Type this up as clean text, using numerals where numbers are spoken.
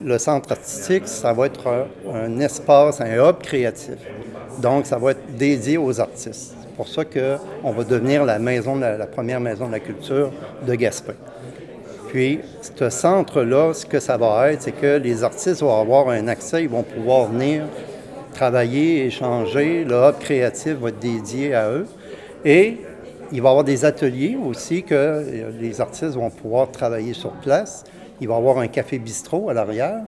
Le centre artistique, ça va être un espace, un hub créatif. Donc, ça va être dédié aux artistes. C'est pour ça qu'on va devenir la première maison de la culture de Gaspé. Puis, ce centre-là, ce que ça va être, c'est que les artistes vont avoir un accès, ils vont pouvoir venir travailler, échanger. Le hub créatif va être dédié à eux. Et il va y avoir des ateliers aussi que les artistes vont pouvoir travailler sur place. Il va y avoir un café bistrot à l'arrière.